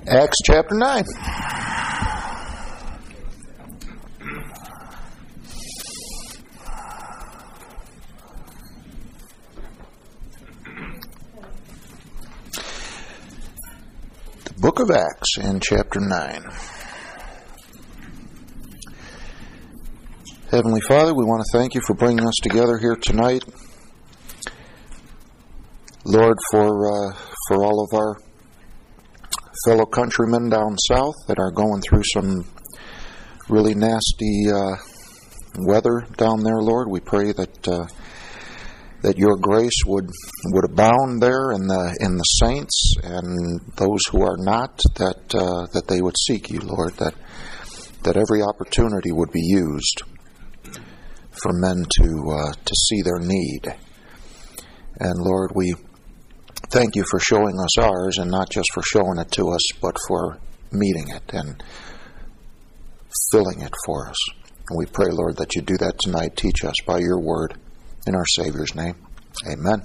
Acts chapter 9. The book of Acts in chapter 9. Heavenly Father, we want to thank you for bringing us together here tonight. Lord, for all of our fellow countrymen down south that are going through some really nasty weather down there, Lord, we pray that your grace would abound there in the saints and those who are not, that they would seek you, Lord, that every opportunity would be used for men to see their need. And Lord, we thank you for showing us ours, and not just for showing it to us, but for meeting it and filling it for us. And we pray, Lord, that you do that tonight. Teach us by your word. In our Savior's name, amen.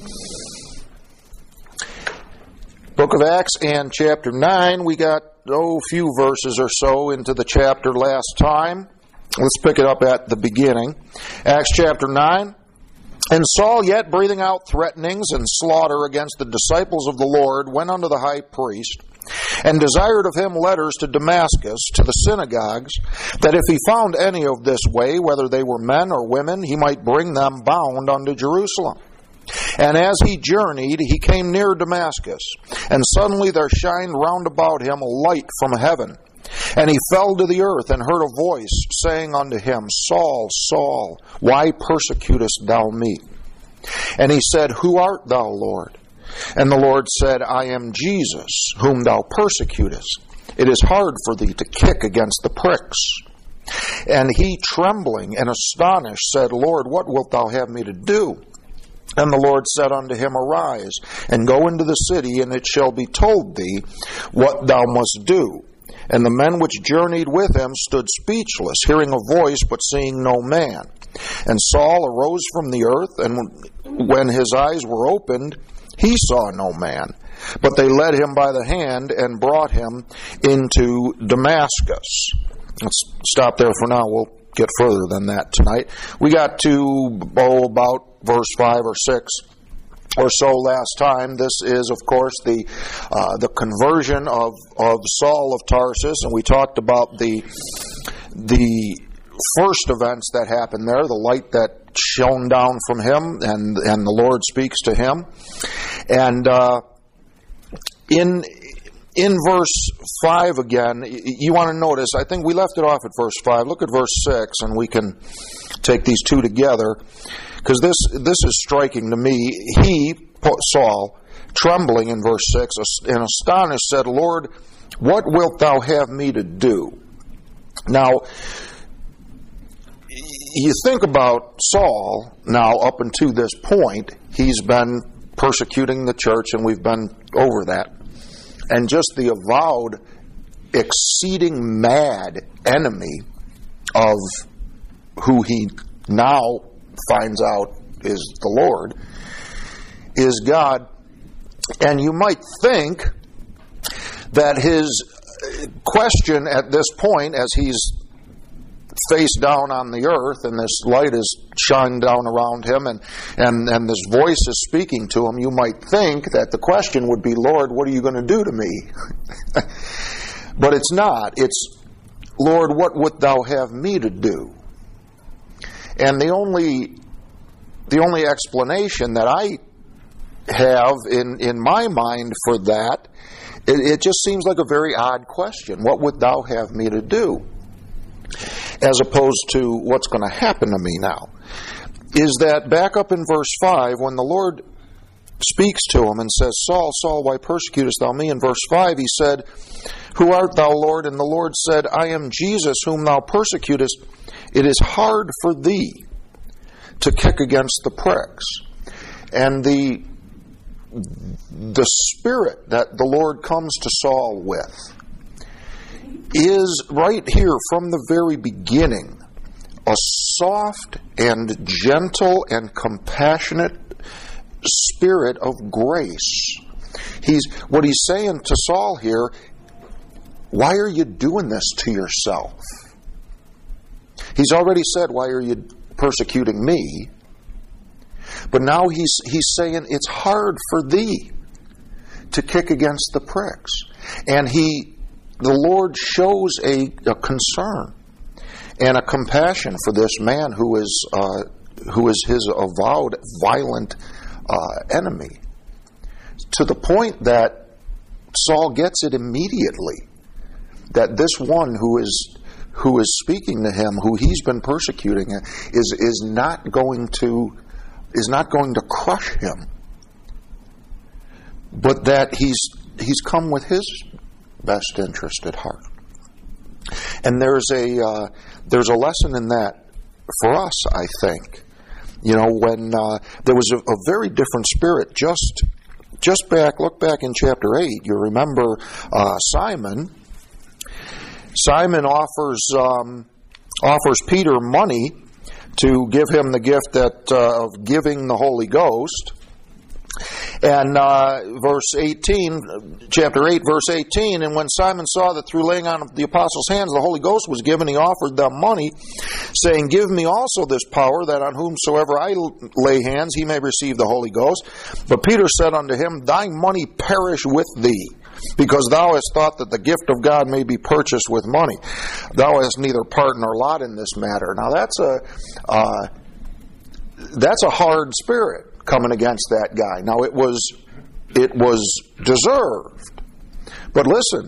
Book of Acts and chapter 9. We got, a few verses or so into the chapter last time. Let's pick it up at the beginning. Acts chapter 9. And Saul, yet breathing out threatenings and slaughter against the disciples of the Lord, went unto the high priest, and desired of him letters to Damascus, to the synagogues, that if he found any of this way, whether they were men or women, he might bring them bound unto Jerusalem. And as he journeyed, he came near Damascus, and suddenly there shined round about him a light from heaven. And he fell to the earth, and heard a voice saying unto him, Saul, Saul, why persecutest thou me? And he said, Who art thou, Lord? And the Lord said, I am Jesus, whom thou persecutest. It is hard for thee to kick against the pricks. And he, trembling and astonished, said, Lord, what wilt thou have me to do? And the Lord said unto him, Arise, and go into the city, and it shall be told thee what thou must do. And the men which journeyed with him stood speechless, hearing a voice, but seeing no man. And Saul arose from the earth, and when his eyes were opened, he saw no man. But they led him by the hand and brought him into Damascus. Let's stop there for now. We'll get further than that tonight. We got to about verse 5 or 6 or so last time. This is, of course, the conversion of Saul of Tarsus, and we talked about the first events that happened there, the light that shone down from him, and the Lord speaks to him. And in verse 5 again, you want to notice, I think we left it off at verse 5. Look at verse 6, and we can take these two together, because this is striking to me. He, Saul, trembling in verse 6, and astonished, said, Lord, what wilt thou have me to do? Now, you think about Saul now up until this point, he's been persecuting the church, and we've been over that. And just the avowed, exceeding mad enemy of who he now finds out is the Lord, is God. And you might think that his question at this point, as he's face down on the earth and this light is shining down around him and this voice is speaking to him, you might think that the question would be, Lord, what are you going to do to me? But it's not. It's, Lord, what wilt thou have me to do? And the only explanation that I have in my mind for that, it just seems like a very odd question. What would thou have me to do? As opposed to what's going to happen to me now. Is that back up in verse 5, when the Lord speaks to him and says, Saul, Saul, why persecutest thou me? In verse 5 he said, Who art thou, Lord? And the Lord said, I am Jesus, whom thou persecutest. It is hard for thee to kick against the pricks. And the spirit that the Lord comes to Saul with is right here from the very beginning a soft and gentle and compassionate spirit of grace. What he's saying to Saul here, why are you doing this to yourself? He's already said, why are you persecuting me? But now he's saying, it's hard for thee to kick against the pricks. And the Lord shows a concern and a compassion for this man who is his avowed violent enemy, to the point that Saul gets it immediately, that this one who is speaking to him, who he's been persecuting, is not going to crush him, but that he's come with his best interest at heart. And there's a lesson in that for us, I think. When there was a very different spirit look back in chapter 8. You remember Simon. Simon offers Peter money to give him the gift of giving the Holy Ghost. And verse 18, chapter 8, verse 18, and when Simon saw that through laying on the apostles' hands the Holy Ghost was given, he offered them money, saying, give me also this power, that on whomsoever I lay hands he may receive the Holy Ghost. But Peter said unto him, thy money perish with thee, because thou hast thought that the gift of God may be purchased with money. Thou hast neither part nor lot in this matter. Now that's a hard spirit coming against that guy. Now it was deserved. But listen,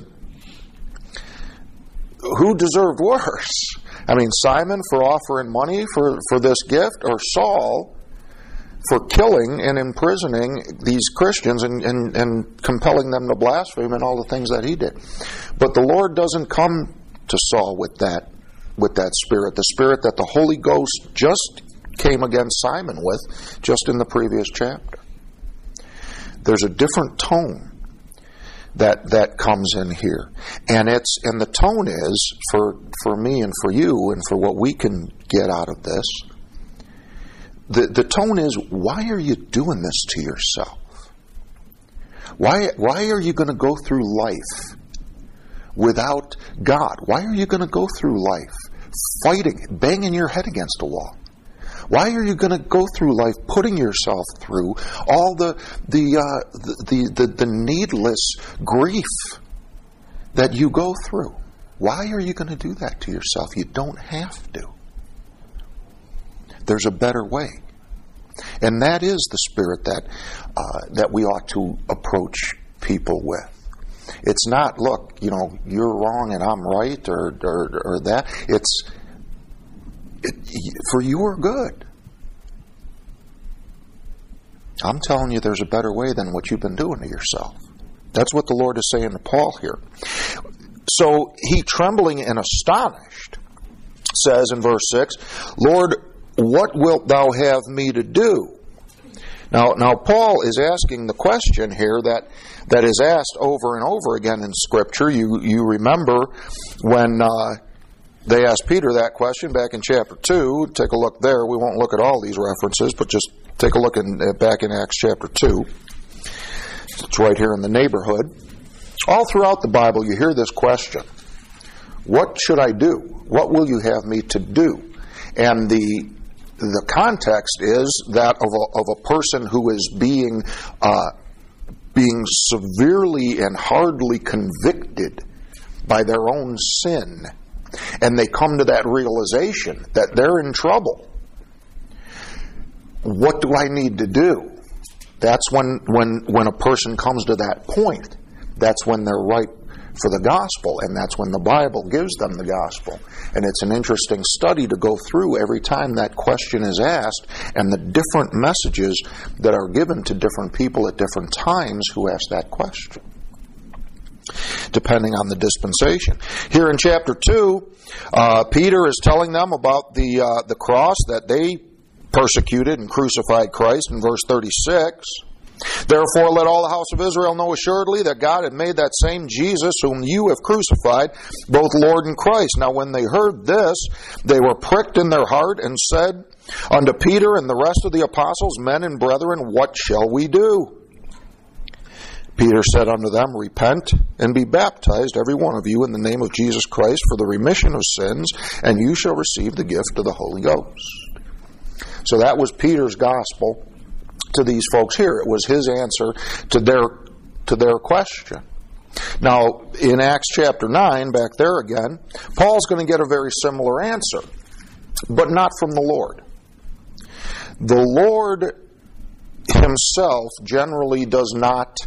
who deserved worse? I mean, Simon for offering money for this gift, or Saul for killing and imprisoning these Christians and compelling them to blaspheme and all the things that he did. But the Lord doesn't come to Saul with that spirit, the spirit that the Holy Ghost just came against Simon with just in the previous chapter. There's a different tone that comes in here, and the tone is for me and for you and for what we can get out of this. The tone is, why are you doing this to yourself? Why are you going to go through life without God? Why are you going to go through life fighting, banging your head against a wall? Why are you going to go through life putting yourself through all the needless grief that you go through? Why are you going to do that to yourself? You don't have to. There's a better way. And that is the spirit that we ought to approach people with. It's not, look, you're wrong and I'm right, or that. It's for your good. I'm telling you, there's a better way than what you've been doing to yourself. That's what the Lord is saying to Paul here. So he, trembling and astonished, says in verse 6, Lord, what wilt thou have me to do? Now Paul is asking the question here that is asked over and over again in Scripture. You remember when they asked Peter that question back in chapter 2. Take a look there. We won't look at all these references, but just take a look back in Acts chapter 2. It's right here in the neighborhood. All throughout the Bible you hear this question. What should I do? What will you have me to do? And the context is that of a person who is being severely and hardly convicted by their own sin. And they come to that realization that they're in trouble. What do I need to do? That's when a person comes to that point. That's when they're ripe for the gospel, and that's when the Bible gives them the gospel. And it's an interesting study to go through every time that question is asked, and the different messages that are given to different people at different times who ask that question, depending on the dispensation. Here in chapter 2, Peter is telling them about the cross, that they persecuted and crucified Christ in verse 36. Therefore let all the house of Israel know assuredly that God had made that same Jesus whom you have crucified, both Lord and Christ. Now when they heard this, they were pricked in their heart and said unto Peter and the rest of the apostles, Men and brethren, what shall we do? Peter said unto them, Repent and be baptized, every one of you, in the name of Jesus Christ for the remission of sins, and you shall receive the gift of the Holy Ghost. So that was Peter's gospel to these folks here. It was his answer to their question. Now, in Acts chapter 9, back there again, Paul's going to get a very similar answer, but not from the Lord. The Lord himself generally does not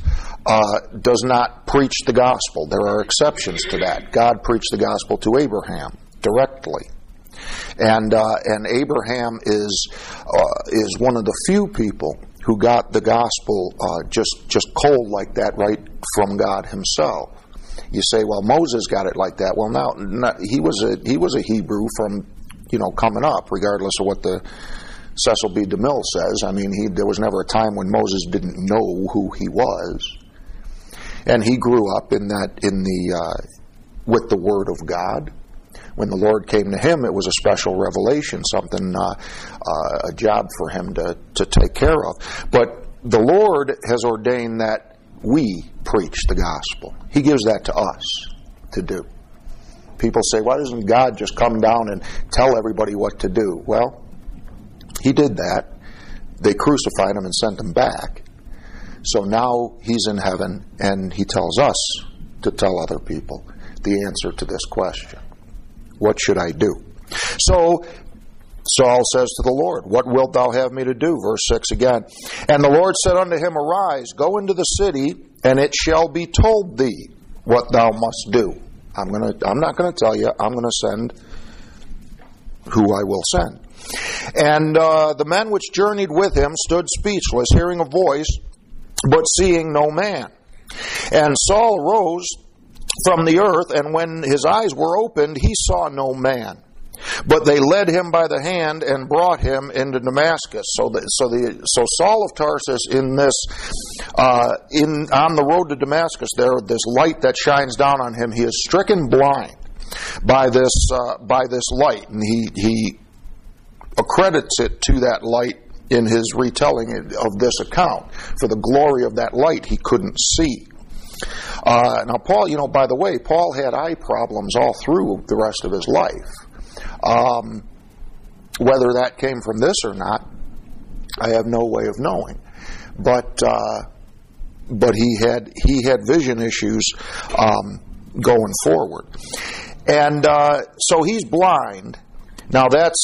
preach the gospel. There are exceptions to that. God preached the gospel to Abraham directly, and Abraham is one of the few people who got the gospel just cold like that, right from God himself. You say, well, Moses got it like that. Well, he was a Hebrew from coming up, regardless of what the Cecil B. DeMille says. I mean, there was never a time when Moses didn't know who he was, and he grew up with the Word of God. When the Lord came to him, it was a special revelation, something, a job for him to take care of. But the Lord has ordained that we preach the gospel. He gives that to us to do. People say, why doesn't God just come down and tell everybody what to do? Well, he did that. They crucified him and sent him back. So now he's in heaven, and he tells us to tell other people the answer to this question. What should I do? So Saul says to the Lord, What wilt thou have me to do? Verse 6 again. And the Lord said unto him, Arise, go into the city, and it shall be told thee what thou must do. I'm not going to tell you. I'm going to send who I will send. And the men which journeyed with him stood speechless, hearing a voice, but seeing no man. And Saul arose from the earth, and when his eyes were opened, he saw no man. But they led him by the hand and brought him into Damascus. So Saul of Tarsus on the road to Damascus, there this light that shines down on him. He is stricken blind by this light, and he accredits it to that light in his retelling of this account. For the glory of that light, he couldn't see. Now, Paul, by the way, Paul had eye problems all through the rest of his life. Whether that came from this or not, I have no way of knowing. But he had vision issues going forward, and so he's blind. Now that's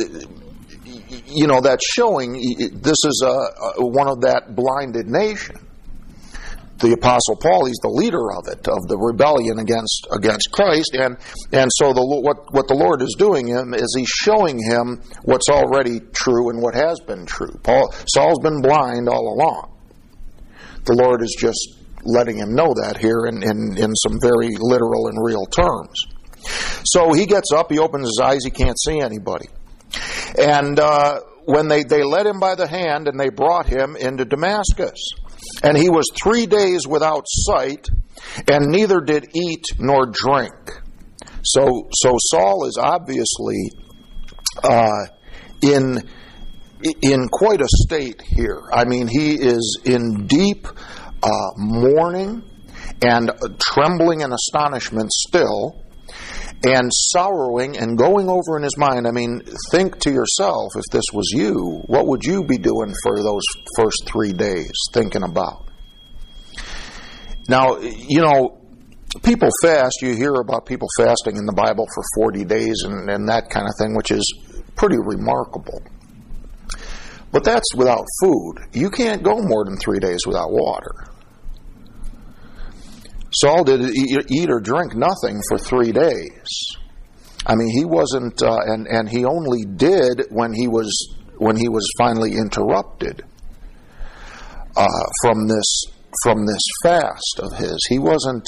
showing this is one of that blinded nation. The Apostle Paul, he's the leader of it, of the rebellion against Christ, and so what the Lord is doing him is he's showing him what's already true and what has been true. Saul's been blind all along. The Lord is just letting him know that here in some very literal and real terms. So he gets up, he opens his eyes, he can't see anybody, and when they led him by the hand and they brought him into Damascus. And he was 3 days without sight, and neither did eat nor drink. So Saul is obviously in quite a state here. I mean, he is in deep mourning and trembling and astonishment still, and sorrowing and going over in his mind. I mean, think to yourself, if this was you, what would you be doing for those first 3 days thinking about? Now, people fast. You hear about people fasting in the Bible for 40 days and that kind of thing, which is pretty remarkable. But that's without food. You can't go more than 3 days without water. Saul did eat or drink nothing for 3 days. I mean, he wasn't, and he only did when he was finally interrupted from this fast of his. He wasn't,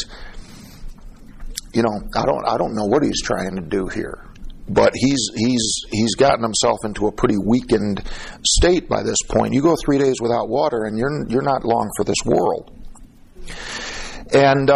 I don't know what he's trying to do here, but he's gotten himself into a pretty weakened state by this point. You go 3 days without water, and you're not long for this world. And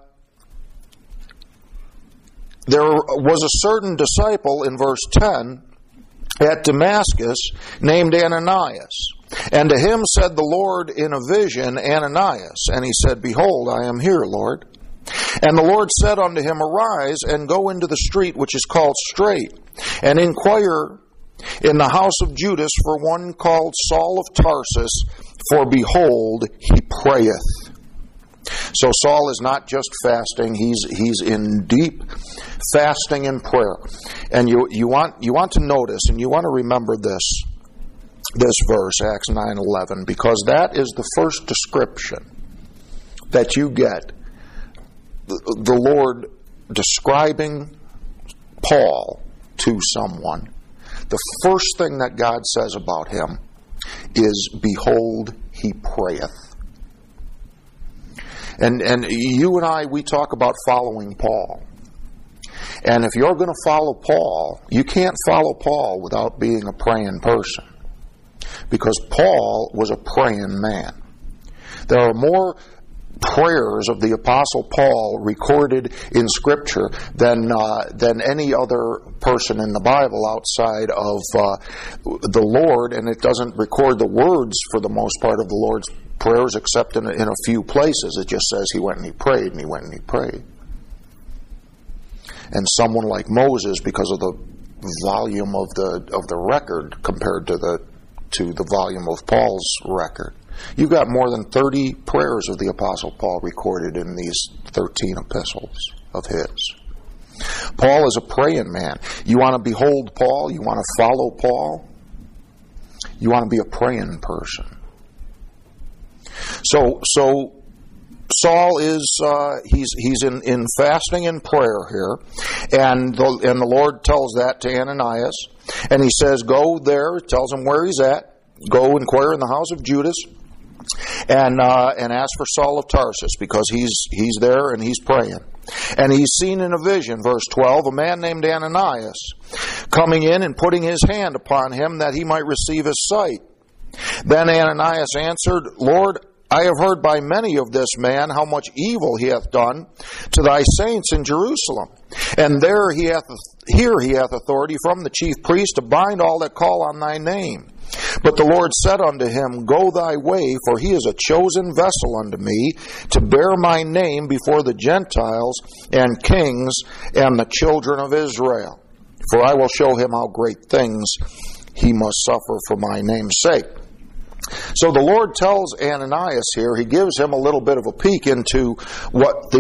there was a certain disciple in verse 10 at Damascus named Ananias. And to him said the Lord in a vision, Ananias. And he said, Behold, I am here, Lord. And the Lord said unto him, Arise, and go into the street which is called Straight, and inquire in the house of Judas for one called Saul of Tarsus, for behold, he prayeth. So Saul is not just fasting, he's in deep fasting and prayer. And you want to notice, and you want to remember this verse, Acts 9:11, because that is the first description that you get, the Lord describing Paul to someone. The first thing that God says about him is, Behold, he prayeth. And you and I, we talk about following Paul. And if you're going to follow Paul, you can't follow Paul without being a praying person. Because Paul was a praying man. There are more prayers of the Apostle Paul recorded in Scripture than any other person in the Bible outside of the Lord, and it doesn't record the words for the most part of the Lord's prayers except in a few places. It just says he went and he prayed, and he went and he prayed. And someone like Moses, because of the volume of the record compared to the volume of Paul's record, you've got more than 30 prayers of the Apostle Paul recorded in these 13 epistles of his. Paul is a praying man. You want to behold Paul? You want to follow Paul? You want to be a praying person. So Saul is he's in fasting and prayer here, and the Lord tells that to Ananias, and he says, "Go there." Tells him where he's at. Go inquire in the house of Judas, and ask for Saul of Tarsus, because he's there and he's praying. And he's seen in a vision, verse 12, a man named Ananias coming in and putting his hand upon him that he might receive his sight. Then Ananias answered, Lord, I have heard by many of this man how much evil he hath done to thy saints in Jerusalem. And here he hath authority from the chief priest to bind all that call on thy name. But the Lord said unto him, Go thy way, for he is a chosen vessel unto me, to bear my name before the Gentiles and kings and the children of Israel. For I will show him how great things he must suffer for my name's sake. So the Lord tells Ananias here, he gives him a little bit of a peek into what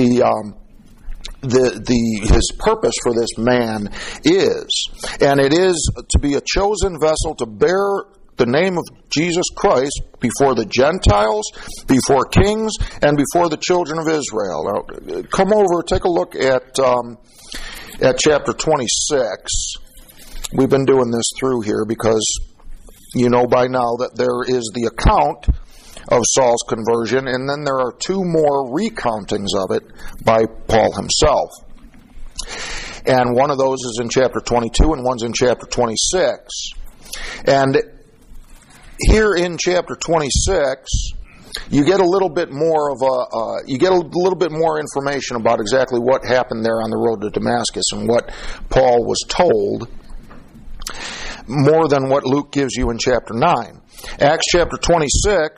his purpose for this man is. And it is to be a chosen vessel to bear the name of Jesus Christ before the Gentiles, before kings, and before the children of Israel. Now, come over, take a look at chapter 26. We've been doing this through here because you know by now that there is the account of Saul's conversion, and then there are two more recountings of it by Paul himself. And one of those is in chapter 22 and one's in chapter 26. And here in chapter 26, you get a little bit more information about exactly what happened there on the road to Damascus and what Paul was told, more than what Luke gives you in chapter 9. Acts chapter 26,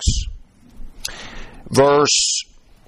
verse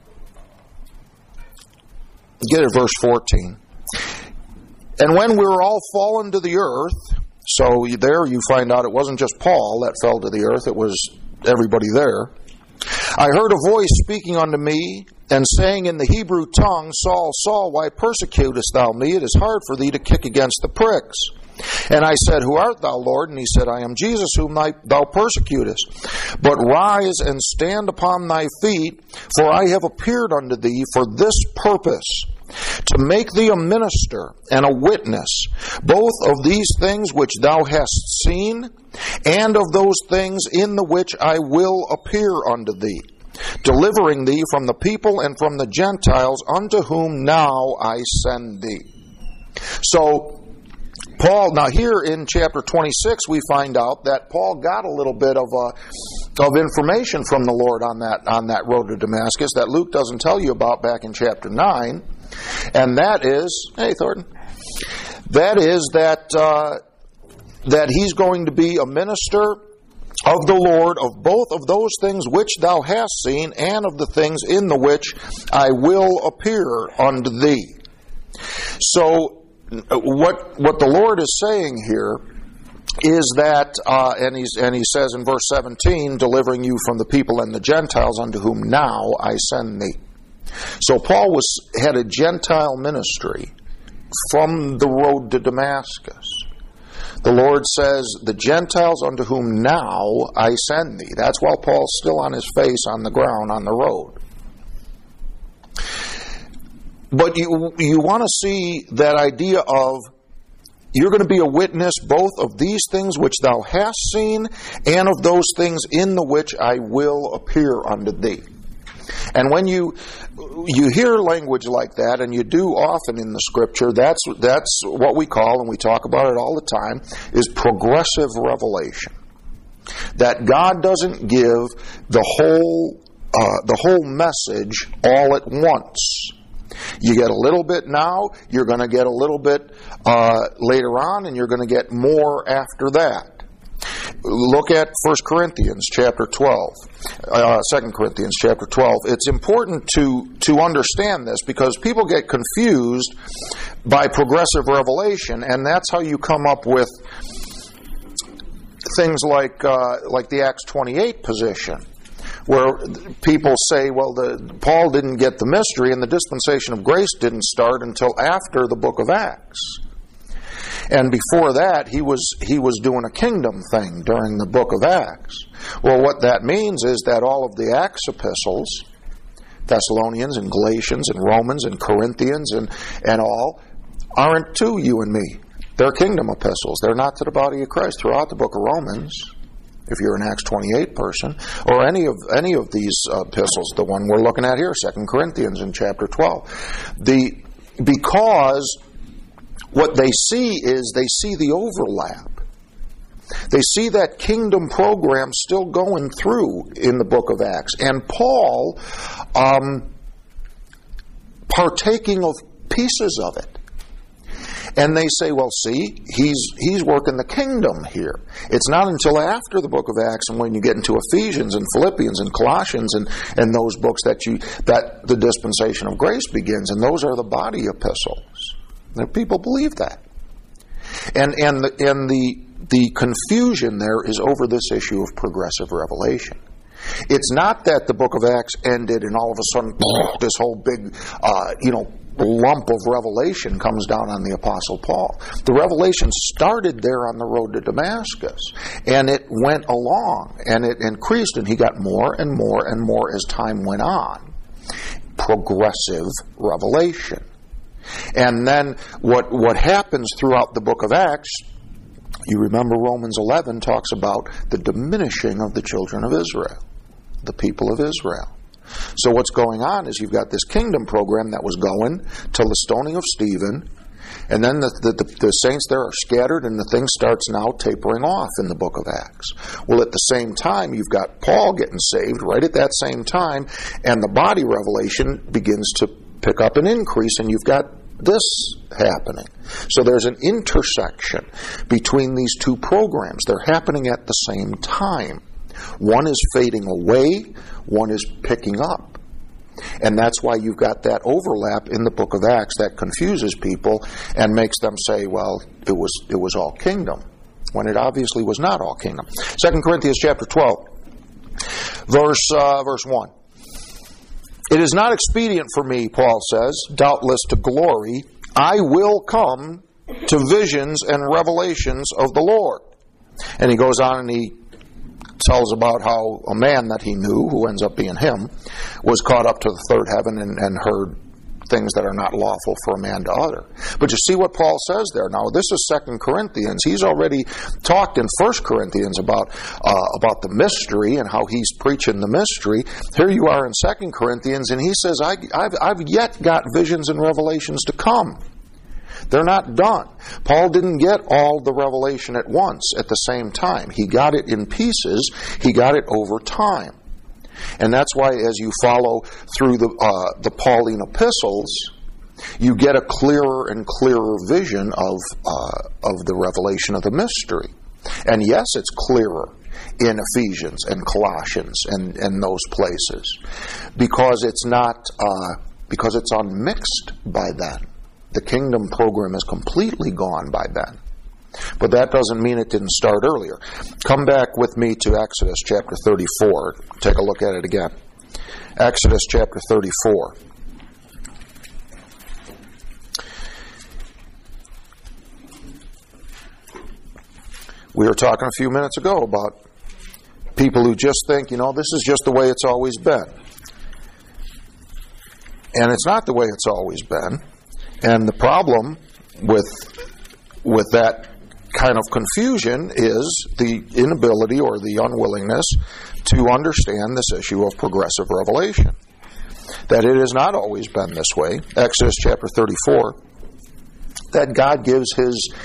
14. And when we were all fallen to the earth, so there you find out it wasn't just Paul that fell to the earth, it was everybody there. I heard a voice speaking unto me, and saying in the Hebrew tongue, Saul, Saul, why persecutest thou me? It is hard for thee to kick against the pricks. And I said, Who art thou, Lord? And he said, I am Jesus whom thou persecutest. But rise and stand upon thy feet, for I have appeared unto thee for this purpose, to make thee a minister and a witness, both of these things which thou hast seen, and of those things in the which I will appear unto thee, delivering thee from the people and from the Gentiles, unto whom now I send thee. So, Paul, now here in chapter 26, we find out that Paul got a little bit of information from the Lord on that road to Damascus that Luke doesn't tell you about back in chapter 9, and that is, hey Thornton, that is that he's going to be a minister of the Lord, of both of those things which thou hast seen, and of the things in the which I will appear unto thee. So, what the Lord is saying here is that, and he says in verse 17, delivering you from the people and the Gentiles unto whom now I send thee. So Paul had a Gentile ministry from the road to Damascus. The Lord says, the Gentiles unto whom now I send thee. That's while Paul's still on his face on the ground on the road. But you want to see that idea of you're going to be a witness both of these things which thou hast seen and of those things in the which I will appear unto thee. And when you hear language like that, and you do often in the Scripture, that's what we call, and we talk about it all the time, is progressive revelation. That God doesn't give the whole message all at once. You get a little bit now, you're going to get a little bit later on, and you're going to get more after that. Look at 1 Corinthians chapter 12, 2 Corinthians chapter 12. It's important to understand this because people get confused by progressive revelation, and that's how you come up with things like the Acts 28 position, where people say, well, Paul didn't get the mystery, and the dispensation of grace didn't start until after the book of Acts. And before that, he was doing a kingdom thing during the book of Acts. Well, what that means is that all of the Acts epistles, Thessalonians and Galatians and Romans and Corinthians and all, aren't to you and me. They're kingdom epistles. They're not to the body of Christ. Throughout the book of Romans, if you're an Acts 28 person, or any of these epistles, the one we're looking at here, 2 Corinthians in chapter 12. Because what they see is they see the overlap. They see that kingdom program still going through in the book of Acts. And Paul partaking of pieces of it. And they say, well, see, he's working the kingdom here. It's not until after the book of Acts and when you get into Ephesians and Philippians and Colossians and those books that the dispensation of grace begins. And those are the body epistles. People believe that. And the confusion there is over this issue of progressive revelation. It's not that the book of Acts ended and all of a sudden this whole big lump of revelation comes down on the Apostle Paul. The revelation started there on the road to Damascus, and it went along, and it increased, and he got more and more and more as time went on. Progressive revelation. And then what happens throughout the book of Acts, you remember Romans 11 talks about the diminishing of the children of Israel, the people of Israel. So what's going on is you've got this kingdom program that was going till the stoning of Stephen, and then the saints there are scattered, and the thing starts now tapering off in the book of Acts. Well, at the same time, you've got Paul getting saved right at that same time, and the body revelation begins to pick up and increase, and you've got this happening. So there's an intersection between these two programs. They're happening at the same time. One is fading away, one is picking up. And that's why you've got that overlap in the book of Acts that confuses people and makes them say, well, it was all kingdom, when it obviously was not all kingdom. 2 Corinthians chapter 12, verse 1. It is not expedient for me, Paul says, doubtless to glory. I will come to visions and revelations of the Lord. And he goes on and he tells about how a man that he knew, who ends up being him, was caught up to the third heaven and heard things that are not lawful for a man to utter. But you see what Paul says there. Now, this is 2 Corinthians. He's already talked in 1 Corinthians about the mystery and how he's preaching the mystery. Here you are in 2 Corinthians, and he says, I've yet got visions and revelations to come. They're not done. Paul didn't get all the revelation at once, at the same time. He got it in pieces. He got it over time. And that's why as you follow through the Pauline epistles, you get a clearer and clearer vision of the revelation of the mystery. And yes, it's clearer. in Ephesians and Colossians and those places, because it's not because it's unmixed by then. The kingdom program is completely gone by then. But that doesn't mean it didn't start earlier. Come back with me to Exodus chapter 34. Take a look at it again. Exodus chapter 34. We were talking a few minutes ago about people who just think, this is just the way it's always been. And it's not the way it's always been. And the problem with that kind of confusion is the inability or the unwillingness to understand this issue of progressive revelation. That it has not always been this way. Exodus chapter 34, that God gives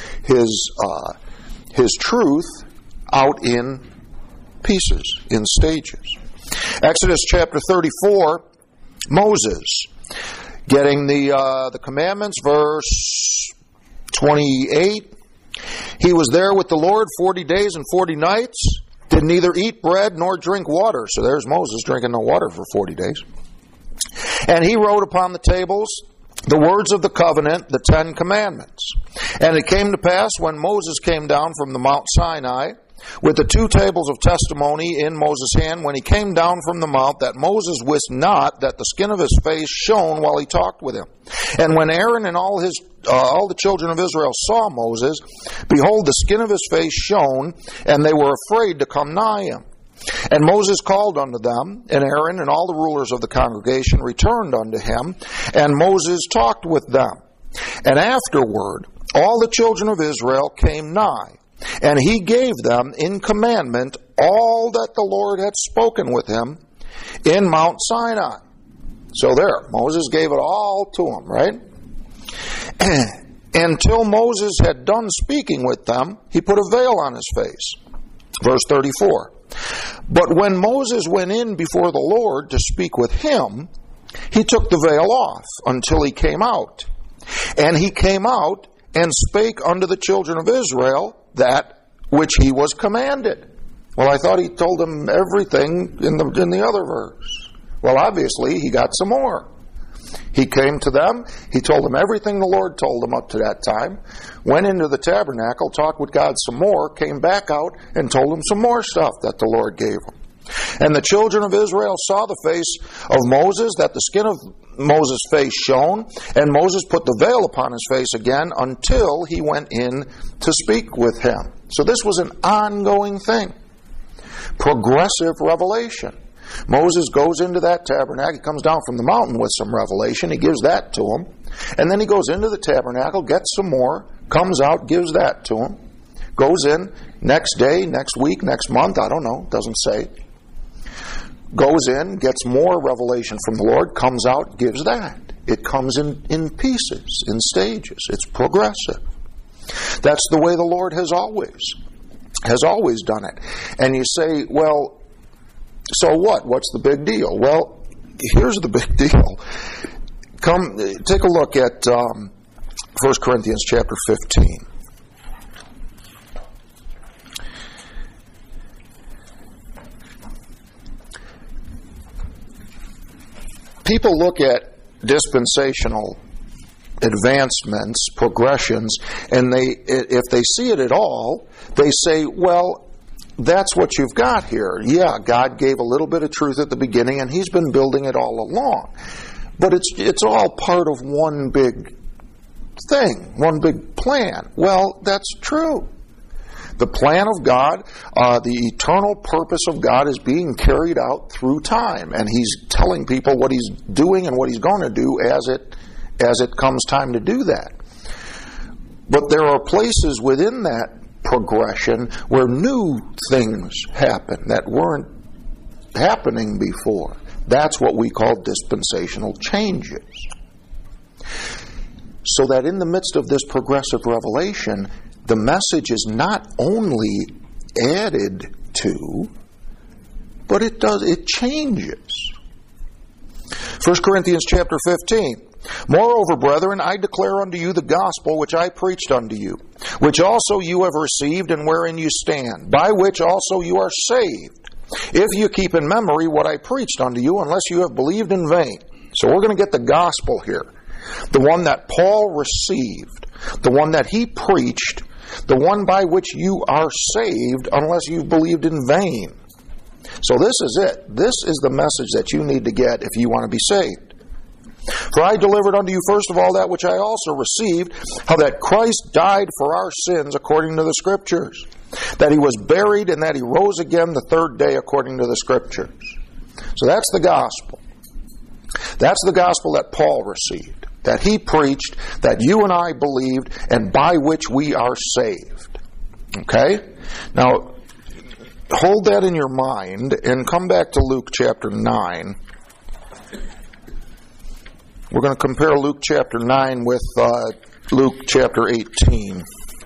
His truth out in pieces, in stages. Exodus chapter 34, Moses getting the commandments, verse 28. He was there with the Lord 40 days and 40 nights, did neither eat bread nor drink water. So there's Moses drinking no water for 40 days. And he wrote upon the tables the words of the covenant, the 10 commandments. And it came to pass when Moses came down from the Mount Sinai with the 2 tables of testimony in Moses' hand, when he came down from the mount, that Moses wist not that the skin of his face shone while he talked with him. And when Aaron and all the children of Israel saw Moses, behold, the skin of his face shone, and they were afraid to come nigh him. And Moses called unto them, and Aaron and all the rulers of the congregation returned unto him, and Moses talked with them. And afterward, all the children of Israel came nigh, and he gave them in commandment all that the Lord had spoken with him in Mount Sinai. So there, Moses gave it all to them, right? Until Moses had done speaking with them, he put a veil on his face. Verse 34. But when Moses went in before the Lord to speak with him, he took the veil off until he came out. And he came out and spake unto the children of Israel that which he was commanded. Well, I thought he told them everything in the other verse. Well, obviously, he got some more. He came to them, he told them everything the Lord told them up to that time, went into the tabernacle, talked with God some more, came back out and told them some more stuff that the Lord gave them. And the children of Israel saw the face of Moses, that the skin of Moses' face shone, and Moses put the veil upon his face again until he went in to speak with him. So this was an ongoing thing. Progressive revelation. Moses goes into that tabernacle, he comes down from the mountain with some revelation, he gives that to him, and then he goes into the tabernacle, gets some more, comes out, gives that to him, goes in next day, next week, next month, I don't know, doesn't say. Goes in, gets more revelation from the Lord, comes out, gives that. It comes in pieces, in stages. It's progressive. That's the way the Lord has always done it. And you say, well, so what? What's the big deal? Well, here's the big deal. Come, take a look at 1 Corinthians chapter 15. People look at dispensational advancements, progressions, and if they see it at all, they say, well, that's what you've got here. Yeah, God gave a little bit of truth at the beginning, and He's been building it all along. But it's all part of one big thing, one big plan. Well, that's true. The plan of God, the eternal purpose of God is being carried out through time, and He's telling people what He's doing and what He's going to do as it comes time to do that. But there are places within that progression where new things happen that weren't happening before. That's what we call dispensational changes. So that in the midst of this progressive revelation, the message is not only added to, but it changes. 1 Corinthians chapter 15. Moreover, brethren, I declare unto you the gospel which I preached unto you, which also you have received and wherein you stand, by which also you are saved, if you keep in memory what I preached unto you, unless you have believed in vain. So we're going to get the gospel here. The one that Paul received, the one that he preached, the one by which you are saved, unless you've believed in vain. So this is it. This is the message that you need to get if you want to be saved. For I delivered unto you first of all that which I also received, how that Christ died for our sins according to the Scriptures, that he was buried, and that he rose again the third day according to the Scriptures. So that's the gospel. That's the gospel that Paul received, that he preached, that you and I believed, and by which we are saved. Okay? Now, hold that in your mind and come back to Luke chapter 9. We're going to compare Luke chapter 9 with Luke chapter 18.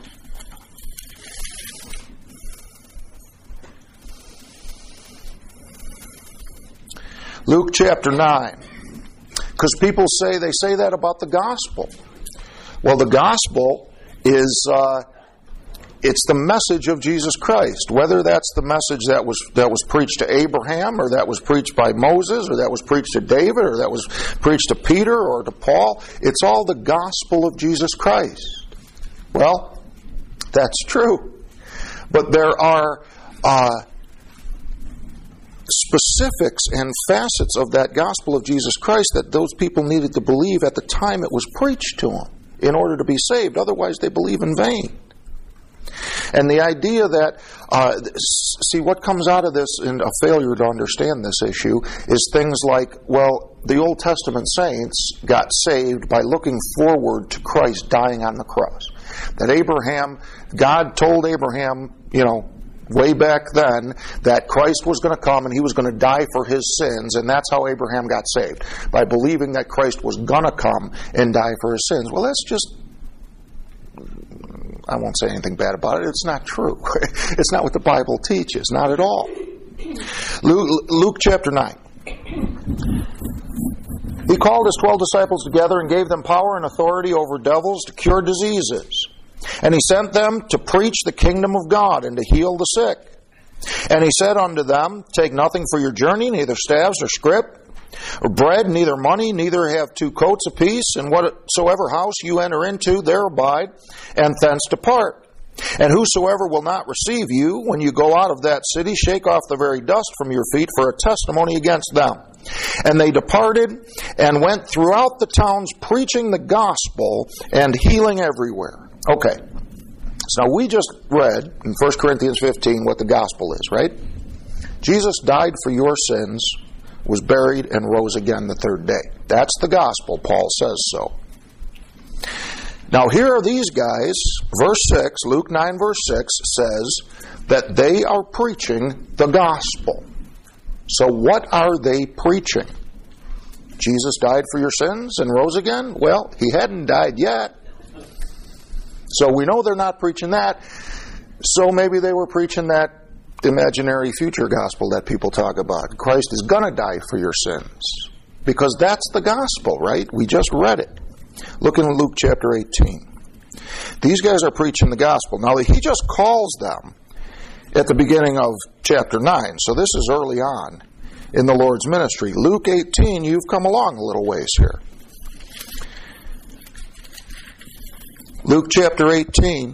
Luke chapter 9. Because people say that about the gospel. Well, the gospel is it's the message of Jesus Christ. Whether that's the message that was preached to Abraham, or that was preached by Moses, or that was preached to David, or that was preached to Peter or to Paul, it's all the gospel of Jesus Christ. Well, that's true. But there are specifics and facets of that gospel of Jesus Christ that those people needed to believe at the time it was preached to them in order to be saved. Otherwise, they believe in vain. And the idea that, see, what comes out of this in a failure to understand this issue is things like, well, the Old Testament saints got saved by looking forward to Christ dying on the cross. That God told Abraham, way back then, that Christ was going to come and he was going to die for his sins, and that's how Abraham got saved, by believing that Christ was going to come and die for his sins. Well, that's just, I won't say anything bad about it. It's not true. It's not what the Bible teaches. Not at all. Luke chapter 9. He called his 12 disciples together and gave them power and authority over devils to cure diseases. And he sent them to preach the kingdom of God and to heal the sick. And he said unto them, take nothing for your journey, neither staves nor scrip, or bread, neither money, neither have 2 coats apiece, and whatsoever house you enter into, there abide, and thence depart. And whosoever will not receive you, when you go out of that city, shake off the very dust from your feet for a testimony against them. And they departed and went throughout the towns, preaching the gospel and healing everywhere. Okay. So we just read in 1 Corinthians 15 what the gospel is, right? Jesus died for your sins, was buried, and rose again the third day. That's the gospel. Paul says so. Now here are these guys. Verse 6, Luke 9 verse 6 says that they are preaching the gospel. So what are they preaching? Jesus died for your sins and rose again? Well, he hadn't died yet. So we know they're not preaching that. So maybe they were preaching that imaginary future gospel that people talk about. Christ is going to die for your sins. Because that's the gospel, right? We just read it. Look in Luke chapter 18. These guys are preaching the gospel. Now, he just calls them at the beginning of chapter 9. So this is early on in the Lord's ministry. Luke 18, you've come along a little ways here. Luke chapter 18.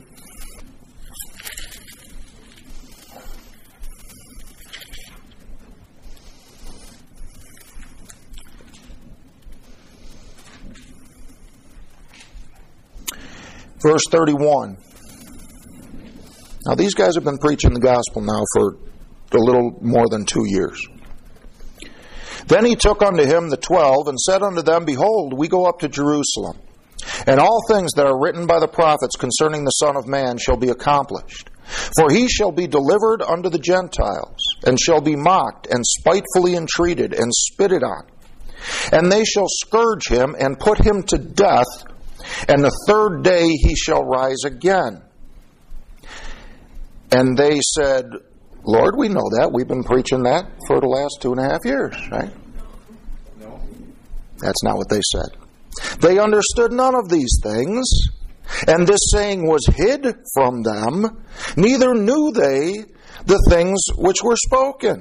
Verse 31. Now these guys have been preaching the gospel now for a little more than 2 years. Then he took unto him the 12 and said unto them, Behold, we go up to Jerusalem, and all things that are written by the prophets concerning the Son of Man shall be accomplished. For he shall be delivered unto the Gentiles, and shall be mocked, and spitefully entreated, and spitted on. And they shall scourge him, and put him to death, and the third day he shall rise again. And they said, Lord, we know that. We've been preaching that for the last 2.5 years, right? No. That's not what they said. They understood none of these things, And this saying was hid from them, neither knew they the things which were spoken.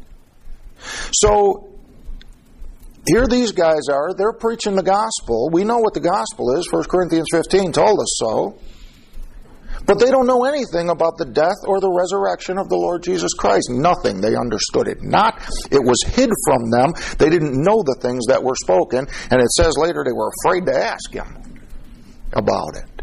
So, here these guys are, they're preaching the gospel. We know what the gospel is. 1 Corinthians 15 told us so. But they don't know anything about the death or the resurrection of the Lord Jesus Christ. Nothing. They understood it not. It was hid from them. They didn't know the things that were spoken. And it says later they were afraid to ask him about it.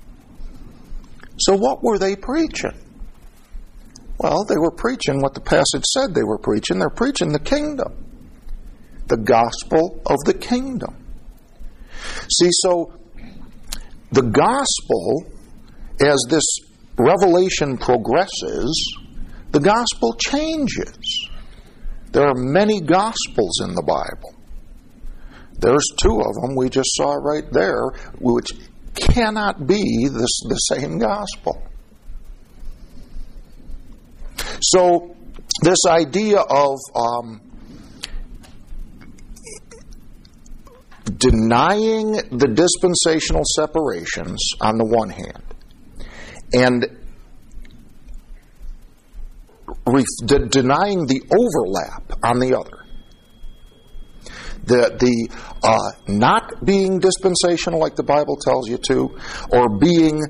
So what were they preaching? Well, they were preaching what the passage said they were preaching. They're preaching the kingdom. The gospel of the kingdom. See, so the gospel, as this revelation progresses, the gospel changes. There are many gospels in the Bible. There's two of them we just saw right there, which cannot be the same gospel. So, this idea of denying the dispensational separations on the one hand, and denying the overlap on the other. The not being dispensational like the Bible tells you to, or being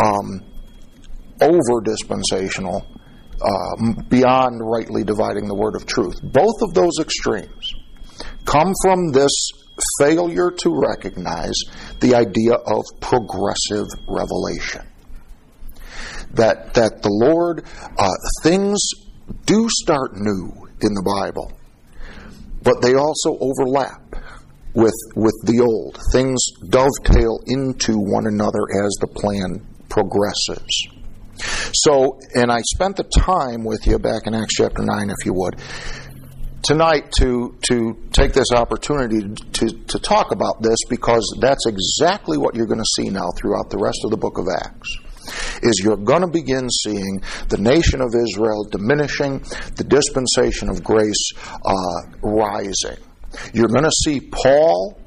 over dispensational, beyond rightly dividing the word of truth. Both of those extremes come from this failure to recognize the idea of progressive revelation. That the Lord, things do start new in the Bible, but they also overlap with the old. Things dovetail into one another as the plan progresses. So, and I spent the time with you back in Acts chapter 9, if you would, tonight to take this opportunity to talk about this, because that's exactly what you're going to see now throughout the rest of the book of Acts. Is you're going to begin seeing the nation of Israel diminishing, the dispensation of grace rising. You're going to see Paul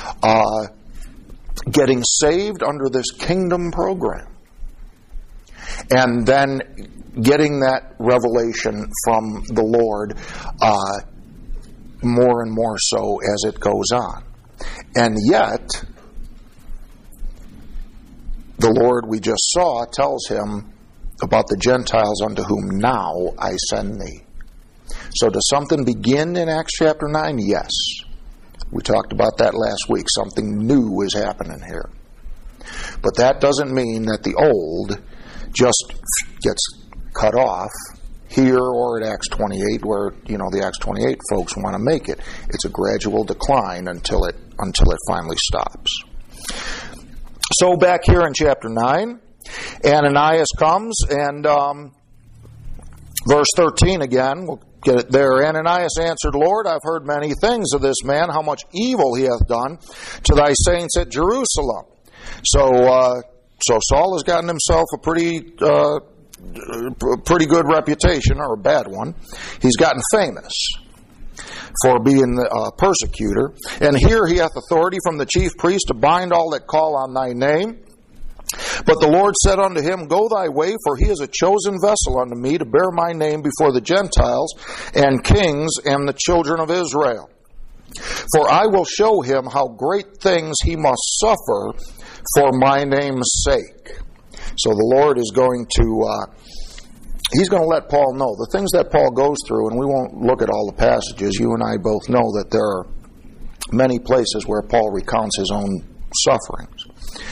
getting saved under this kingdom program, and then getting that revelation from the Lord more and more so as it goes on. And yet, the Lord, we just saw, tells him about the Gentiles unto whom now I send thee. So does something begin in Acts chapter 9? Yes. We talked about that last week. Something new is happening here. But that doesn't mean that the old just gets cut off here or at Acts 28, where, the Acts 28 folks want to make it. It's a gradual decline until it finally stops. So back here in chapter 9, Ananias comes, and verse 13 again, we'll get it there. Ananias answered, Lord, I've heard many things of this man, how much evil he hath done to thy saints at Jerusalem. So Saul has gotten himself a pretty good reputation, or a bad one. He's gotten famous for being a persecutor. And here he hath authority from the chief priest to bind all that call on thy name. But the Lord said unto him, Go thy way, for he is a chosen vessel unto me to bear my name before the Gentiles and kings and the children of Israel. For I will show him how great things he must suffer for my name's sake. So the Lord is going to He's going to let Paul know the things that Paul goes through, and we won't look at all the passages. You and I both know that there are many places where Paul recounts his own sufferings.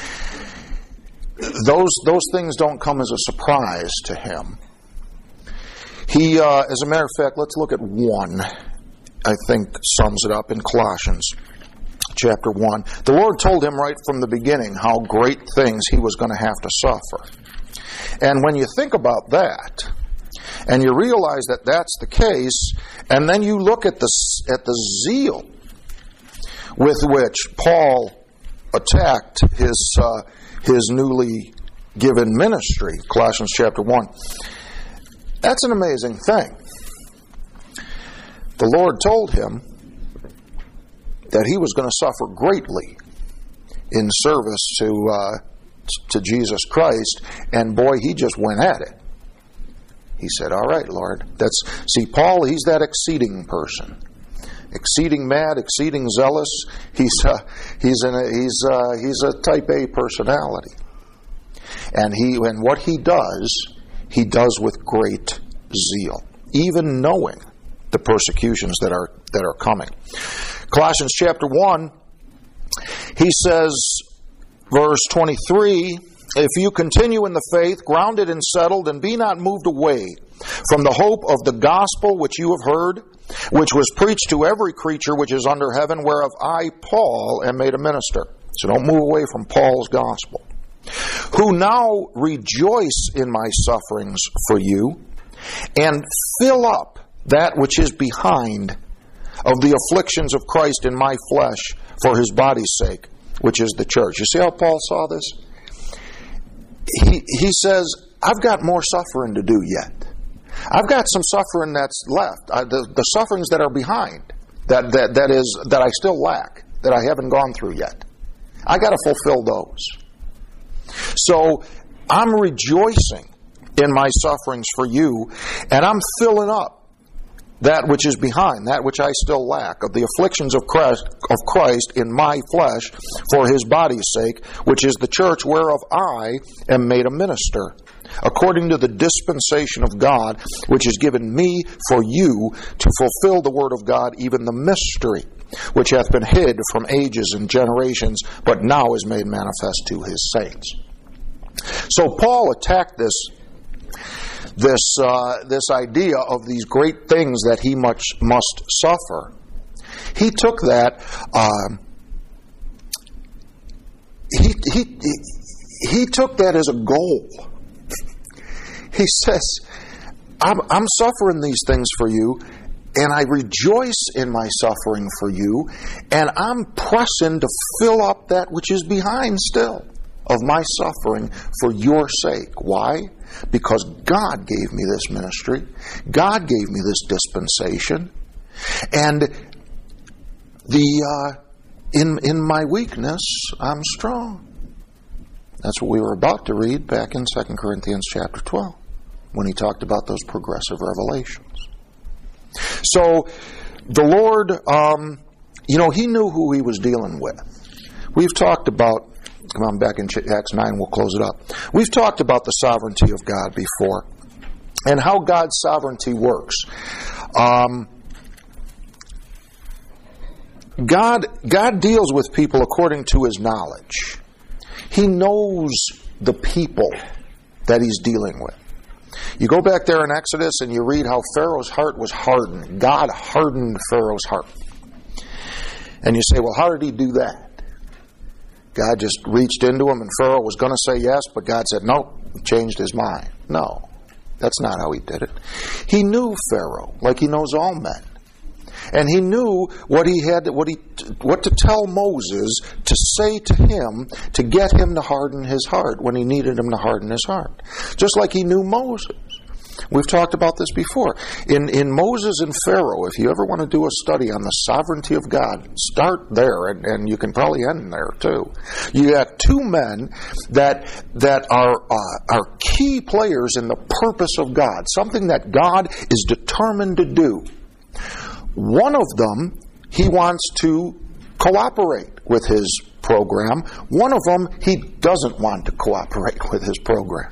Those things don't come as a surprise to him. He, as a matter of fact, let's look at one, I think sums it up in Colossians chapter 1. The Lord told him right from the beginning how great things he was going to have to suffer. And when you think about that, and you realize that that's the case, and then you look at the zeal with which Paul attacked his newly given ministry, Colossians chapter 1, that's an amazing thing. The Lord told him that he was going to suffer greatly in service to to Jesus Christ, and boy, he just went at it. He said, all right, Lord. See, Paul, he's that exceeding person. Exceeding mad, exceeding zealous. He's a type A personality. And what he does with great zeal, even knowing the persecutions that are coming. Colossians chapter 1, he says, verse 23, if you continue in the faith, grounded and settled, and be not moved away from the hope of the gospel which you have heard, which was preached to every creature which is under heaven, whereof I, Paul, am made a minister. So don't move away from Paul's gospel. Who now rejoice in my sufferings for you, and fill up that which is behind of the afflictions of Christ in my flesh for his body's sake, which is the church. You see how Paul saw this? He says, I've got more suffering to do yet. I've got some suffering that's left. The sufferings that are behind, that I still lack, that I haven't gone through yet. I got to fulfill those. So I'm rejoicing in my sufferings for you, and I'm filling up that which is behind, that which I still lack, of the afflictions of Christ in my flesh for his body's sake, which is the church, whereof I am made a minister, according to the dispensation of God, which is given me for you to fulfill the word of God, even the mystery, which hath been hid from ages and generations, but now is made manifest to his saints. So Paul attacked this idea of these great things that he must suffer. He took that. He took that as a goal. He says, "I'm suffering these things for you, and I rejoice in my suffering for you, and I'm pressing to fill up that which is behind still of my suffering for your sake." Why? Because God gave me this ministry. God gave me this dispensation. And in my weakness, I'm strong. That's what we were about to read back in 2 Corinthians chapter 12, when he talked about those progressive revelations. So the Lord, he knew who he was dealing with. We've talked about, come on, back in Acts 9, we'll close it up. We've talked about the sovereignty of God before, and how God's sovereignty works. God deals with people according to his knowledge. He knows the people that he's dealing with. You go back there in Exodus and you read how Pharaoh's heart was hardened. God hardened Pharaoh's heart. And you say, well, how did he do that? God just reached into him and Pharaoh was going to say yes, but God said, nope, changed his mind. No, that's not how he did it. He knew Pharaoh like he knows all men. And he knew what to tell Moses to say to him to get him to harden his heart when he needed him to harden his heart. Just like he knew Moses. We've talked about this before. In Moses and Pharaoh, if you ever want to do a study on the sovereignty of God, start there, and you can probably end there too. You have two men that are key players in the purpose of God, something that God is determined to do. One of them, he wants to cooperate with his program. One of them, he doesn't want to cooperate with his program.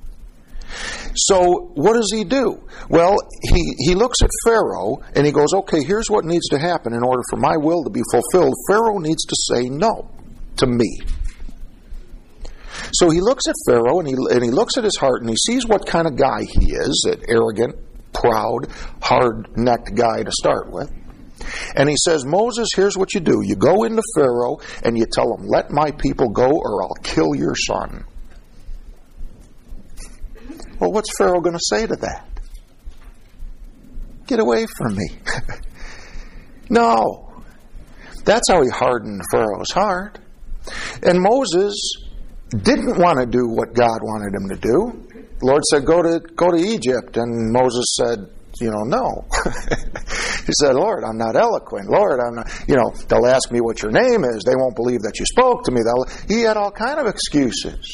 So what does he do? Well, he looks at Pharaoh and he goes, okay, here's what needs to happen in order for my will to be fulfilled. Pharaoh needs to say no to me. So he looks at Pharaoh and he looks at his heart and he sees what kind of guy he is, an arrogant, proud, hard-necked guy to start with. And he says, Moses, here's what you do. You go into Pharaoh and you tell him, let my people go or I'll kill your son. Well, what's Pharaoh going to say to that? Get away from me. No. That's how he hardened Pharaoh's heart. And Moses didn't want to do what God wanted him to do. The Lord said, go to Egypt. And Moses said, no. He said, Lord, I'm not eloquent. Lord, I'm not, they'll ask me what your name is. They won't believe that you spoke to me. He had all kind of excuses.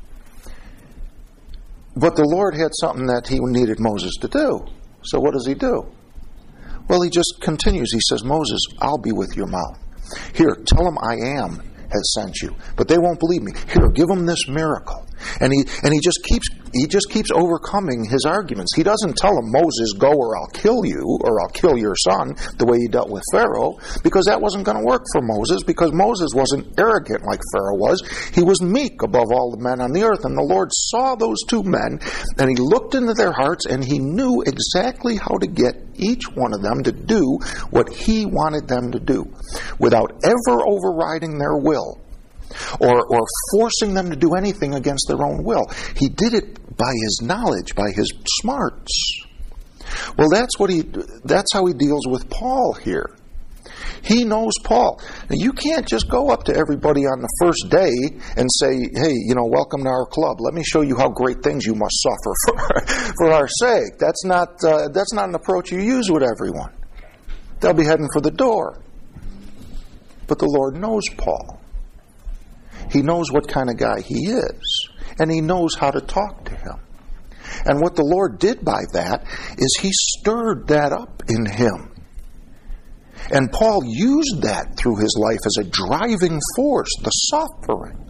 But the Lord had something that he needed Moses to do. So what does he do? Well, he just continues. He says, Moses, I'll be with your mouth. Here, tell them I am has sent you. But they won't believe me. Here, give them this miracle. And he just keeps overcoming his arguments. He doesn't tell him, Moses, go or I'll kill you, or I'll kill your son, the way he dealt with Pharaoh, because that wasn't going to work for Moses, because Moses wasn't arrogant like Pharaoh was. He was meek above all the men on the earth. And the Lord saw those two men, and he looked into their hearts, and he knew exactly how to get each one of them to do what he wanted them to do, without ever overriding their will. Or forcing them to do anything against their own will. He did it by his knowledge, by his smarts. Well, that's how he deals with Paul here. He knows Paul. Now, you can't just go up to everybody on the first day and say, hey, welcome to our club. Let me show you how great things you must suffer for our sake. That's not an approach you use with everyone. They'll be heading for the door. But the Lord knows Paul. He knows what kind of guy he is. And he knows how to talk to him. And what the Lord did by that is he stirred that up in him. And Paul used that through his life as a driving force, the suffering.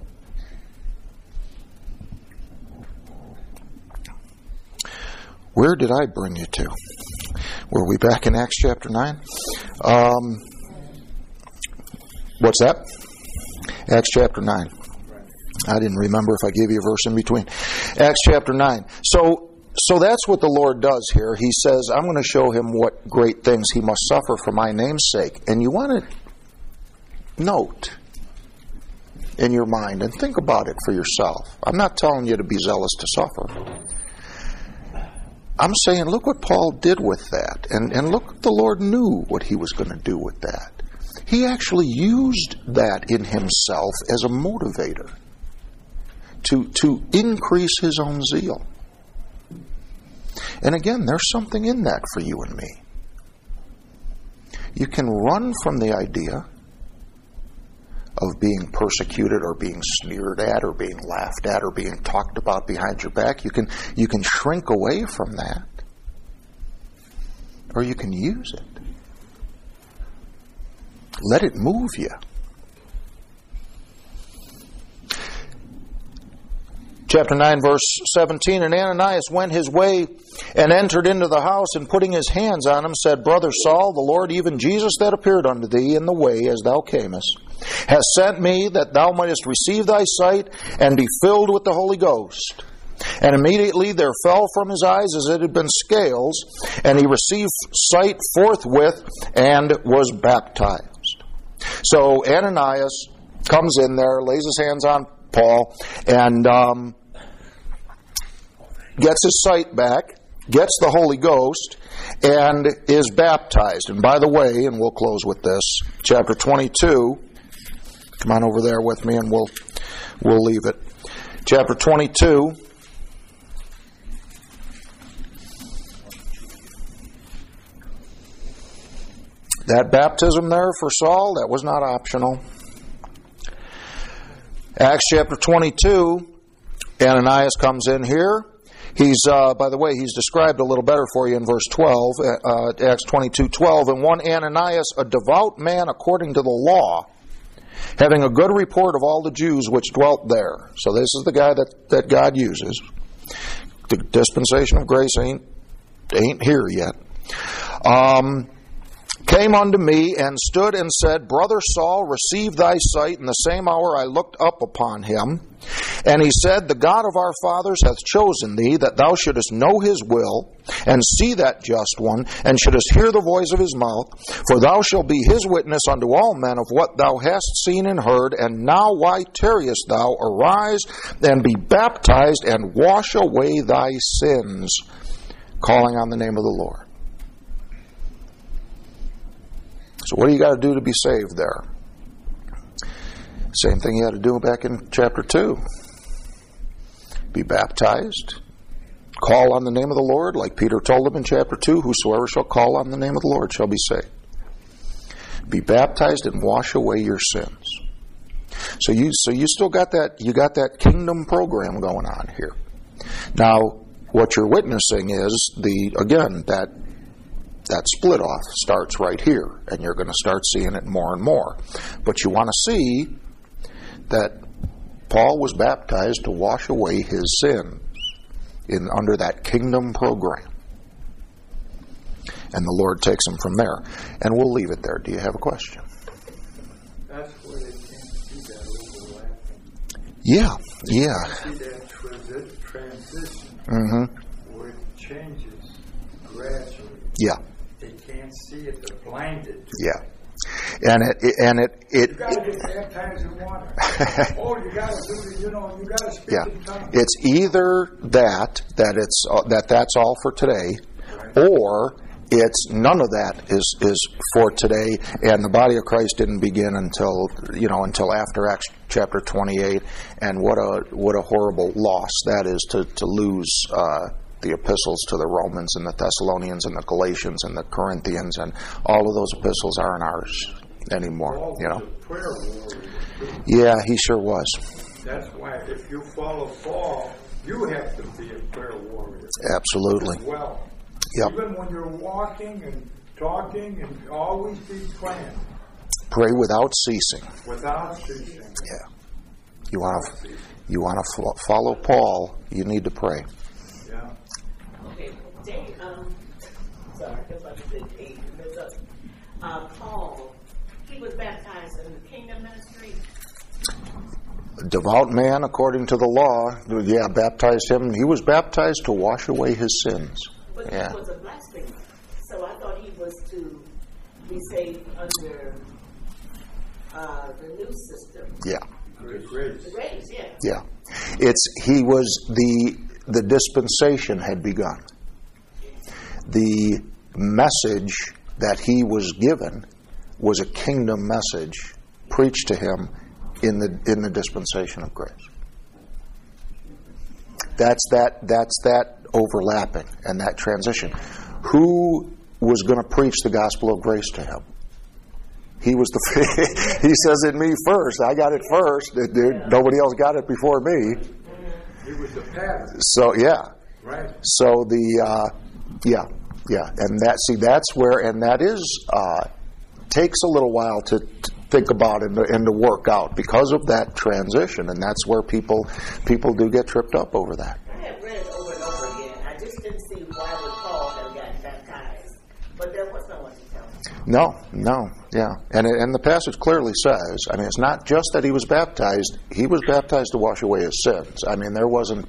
Where did I bring you to? Were we back in Acts chapter 9? What's that? Acts chapter 9. I didn't remember if I gave you a verse in between. Acts chapter 9. So that's what the Lord does here. He says, I'm going to show him what great things he must suffer for my name's sake. And you want to note in your mind and think about it for yourself. I'm not telling you to be zealous to suffer. I'm saying, look what Paul did with that. And look what the Lord knew what he was going to do with that. He actually used that in himself as a motivator to increase his own zeal. And again, there's something in that for you and me. You can run from the idea of being persecuted or being sneered at or being laughed at or being talked about behind your back. You can shrink away from that. Or you can use it. Let it move you. Chapter 9, verse 17, and Ananias went his way and entered into the house, and putting his hands on him, said, Brother Saul, the Lord, even Jesus that appeared unto thee in the way as thou camest, has sent me that thou mightest receive thy sight and be filled with the Holy Ghost. And immediately there fell from his eyes as it had been scales, and he received sight forthwith and was baptized. So Ananias comes in there, lays his hands on Paul, and gets his sight back, gets the Holy Ghost, and is baptized. And by the way, and we'll close with this, chapter 22, come on over there with me and we'll leave it. Chapter 22, that baptism there for Saul, that was not optional. Acts chapter 22, Ananias comes in here. He's, by the way, he's described a little better for you in verse 12, Acts 22:12. And one Ananias, a devout man according to the law, having a good report of all the Jews which dwelt there. So this is the guy that God uses. The dispensation of grace ain't here yet. Came unto me and stood and said, Brother Saul, receive thy sight. In the same hour I looked up upon him. And he said, The God of our fathers hath chosen thee, that thou shouldest know his will, and see that just one, and shouldest hear the voice of his mouth. For thou shalt be his witness unto all men of what thou hast seen and heard. And now why tarriest thou? Arise and be baptized, and wash away thy sins, calling on the name of the Lord. So what do you got to do to be saved there? Same thing you had to do back in chapter 2. Be baptized call on the name of the Lord, like Peter told them in chapter 2, whosoever shall call on the name of the Lord shall be saved. Be baptized and wash away your sins. So you still got that, you got that kingdom program going on here. Now, what you're witnessing is that split off starts right here, and you're going to start seeing it more and more. But you want to see that Paul was baptized to wash away his sins under that kingdom program. And the Lord takes him from there. And we'll leave it there. Do you have a question? That's where they can't see that overlapping. Yeah. See that transition where it changes gradually. Yeah. They can't see it. They're blinded. Yeah. And it you got to get baptized in water. You got to do it. You got to speak in tongues. It's either that's all for today, or it's none of that is for today, and the body of Christ didn't begin until after Acts chapter 28. And what a horrible loss that is to lose the epistles to the Romans and the Thessalonians and the Galatians and the Corinthians, and all of those epistles aren't ours anymore. Paul was a prayer warrior. Yeah, he sure was. That's why if you follow Paul, you have to be a prayer warrior. Absolutely. As well. Yep. Even when you're walking and talking, and always be praying. Pray without ceasing. Without ceasing. Yeah. You want to follow Paul, you need to pray. Yeah. Okay, Dave, sorry, if I said Dave, Paul, he was baptized in the kingdom ministry. Devout man, according to the law, baptized him. He was baptized to wash away his sins. But he was a blasphemer, so I thought he was to be saved under the new system. Yeah. The grace. The grace, yeah. Yeah. The dispensation had begun. The message that he was given was a kingdom message preached to him in the dispensation of grace. That's that overlapping and that transition. Who was going to preach the gospel of grace to him? He was he says it me first. I got it first. Nobody else got it before me. He was the pattern. So Right. So and that's where, and that is takes a little while to think about and to work out because of that transition, and that's where people do get tripped up over that. I have read it over and over again. I just didn't see why would Paul have gotten baptized, but there was no one to tell me. No, yeah, and the passage clearly says, I mean, it's not just that he was baptized to wash away his sins. I mean, there wasn't,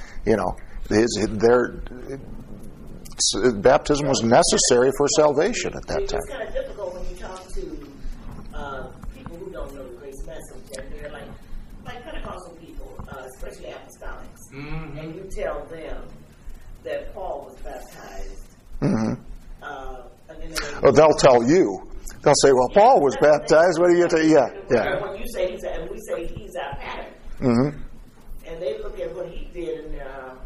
baptism was necessary for salvation at that time. It's kind of difficult when you talk to people who don't know the grace message, and they're like Pentecostal people, especially apostolics, and you tell them that Paul was baptized. Mm-hmm. And then They'll tell you. They'll say, "Well, Paul was baptized." What do you say? Yeah. When you say and we say he's our pattern, and they look at what he did, and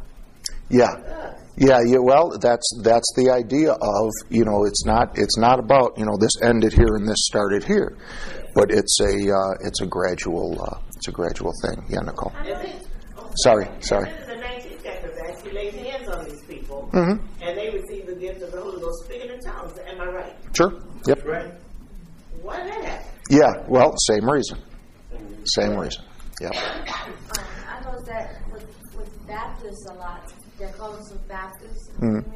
well, that's the idea of, it's not about, this ended here and this started here, but it's a gradual thing. Yeah, Nicole. Sorry. In the 19th chapter of Acts, he laid hands on these people, and they received the gift of the Holy Ghost, speaking in tongues. Am I right? Sure. Yep. Right. Why did that happen? Yeah. Well, same reason. Yep. I know that with Baptists a lot, they call themselves Baptists.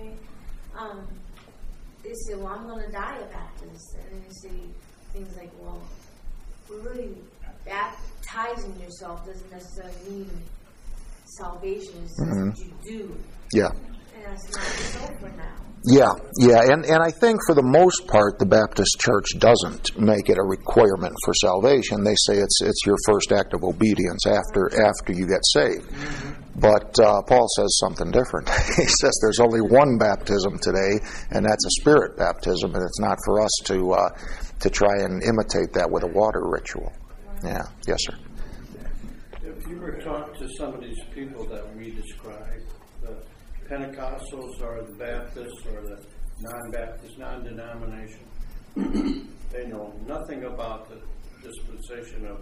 They say, "Well, I'm going to die a Baptist," and then you say things like, "Well, really, baptizing yourself doesn't necessarily mean salvation. It's just what you do." Yeah. And that's not so for now. Yeah, and I think for the most part, the Baptist Church doesn't make it a requirement for salvation. They say it's your first act of obedience after you get saved. But Paul says something different. He says there's only one baptism today, and that's a spirit baptism, and it's not for us to try and imitate that with a water ritual. Yeah, yes, sir. If you were to talk to some of these people that we describe, Pentecostals or the Baptists or the non-Baptist, non-denomination, they know nothing about the dispensation of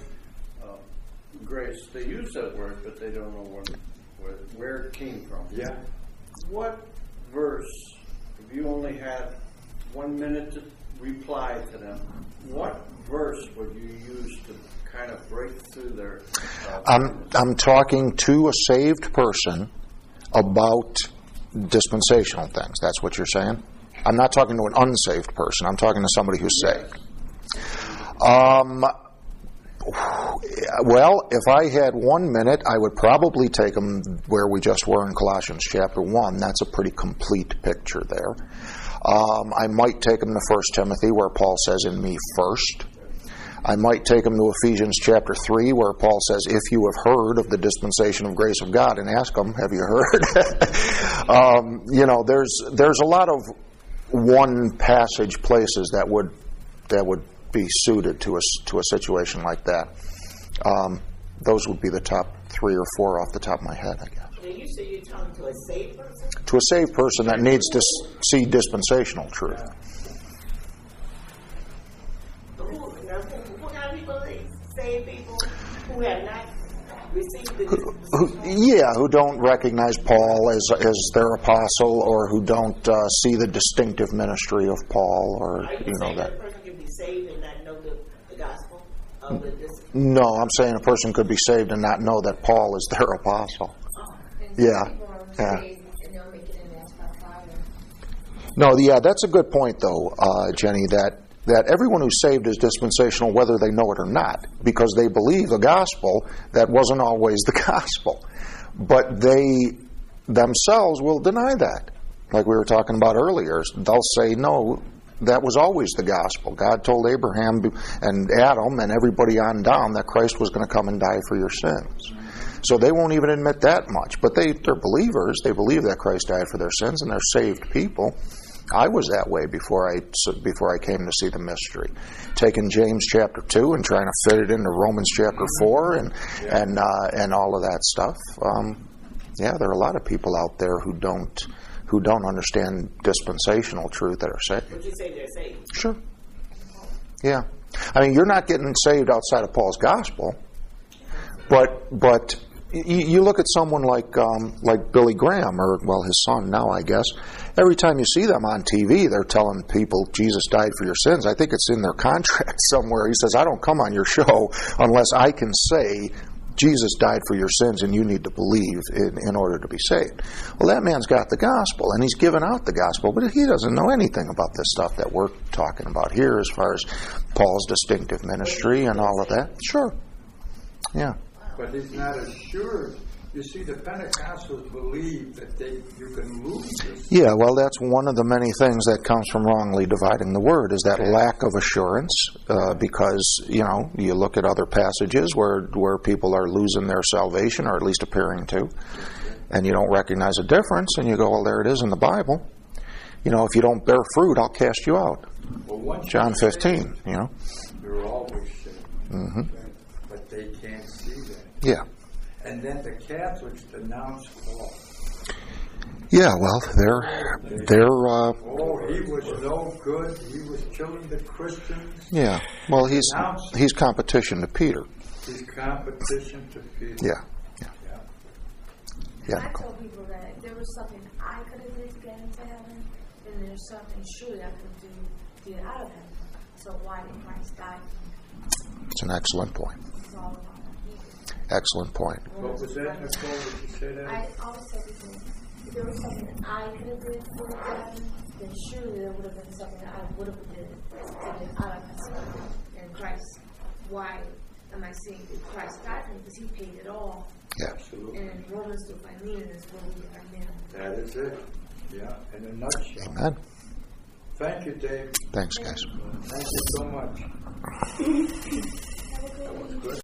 grace. They use that word, but they don't know where it came from. Yeah. What verse, if you only had 1 minute to reply to them, what verse would you use to kind of break through their... I'm talking to a saved person about dispensational things. That's what you're saying? I'm not talking to an unsaved person. I'm talking to somebody who's saved. Well, if I had 1 minute, I would probably take them where we just were in Colossians chapter 1. That's a pretty complete picture there. I might take them to 1 Timothy, where Paul says, in me first. I might take them to Ephesians chapter 3, where Paul says, if you have heard of the dispensation of grace of God, and ask them, have you heard? There's a lot of one passage places that would be suited to a situation like that. Those would be the top 3 or 4 off the top of my head, I guess. Now you say you're talking to a saved person? To a saved person that needs to see dispensational truth. Who kind of people are these? Saved people who have not received the dispensation? Who don't recognize Paul as their apostle, or who don't see the distinctive ministry of Paul, or Are you saying that a person can be saved and not know the gospel of the dispensation? No, I'm saying a person could be saved and not know that Paul is their apostle. Yeah. No, that's a good point, though, Jenny, that everyone who's saved is dispensational whether they know it or not, because they believe the gospel that wasn't always the gospel. But they themselves will deny that. Like we were talking about earlier, they'll say, no, that was always the gospel. God told Abraham and Adam and everybody on down that Christ was going to come and die for your sins. So they won't even admit that much. But they're believers. They believe that Christ died for their sins, and they're saved people. I was that way before I came to see the mystery. Taking James chapter 2 and trying to fit it into Romans chapter 4 and all of that stuff. There are a lot of people out there who don't understand dispensational truth that are saved. Would you say they're saved? Sure. Yeah. I mean, you're not getting saved outside of Paul's gospel, but you look at someone like Billy Graham, or his son now, I guess. Every time you see them on TV, they're telling people Jesus died for your sins. I think it's in their contract somewhere. He says, I don't come on your show unless I can say Jesus died for your sins and you need to believe in order to be saved. Well, that man's got the gospel, and he's given out the gospel, but he doesn't know anything about this stuff that we're talking about here as far as Paul's distinctive ministry and all of that. Sure. Yeah. But he's not assured. You see, the Pentecostals believe that you can lose this. Yeah, well, that's one of the many things that comes from wrongly dividing the word, is that lack of assurance, because, you look at other passages where people are losing their salvation, or at least appearing to, and you don't recognize a difference, and you go, well, there it is in the Bible. If you don't bear fruit, I'll cast you out. Well, John 15, You're always saved. Mm-hmm. But they can't see that. Yeah. And then the Catholics denounce Paul. Yeah, well, they're he was no good. He was killing the Christians. Yeah. Well, he's competition to Peter. He's competition to Peter. Yeah. I tell people that if there was something I could have did to get into heaven, then there's something surely I could do to get out of heaven. So why did Christ die? It's an excellent point. It's all about Excellent point. What was that, Nicole? Would you say that? I always say if there was something that I could have did for heaven, then surely there would have been something that I would have did to get out of myself. And Christ, why am I saying that Christ died for me? Because he paid it all. Yeah. Absolutely. And in Romans 2:5 is where we are now. That is it. Yeah, in a nutshell. Amen. Thank you, Dave. Thanks, guys. Thank you so much.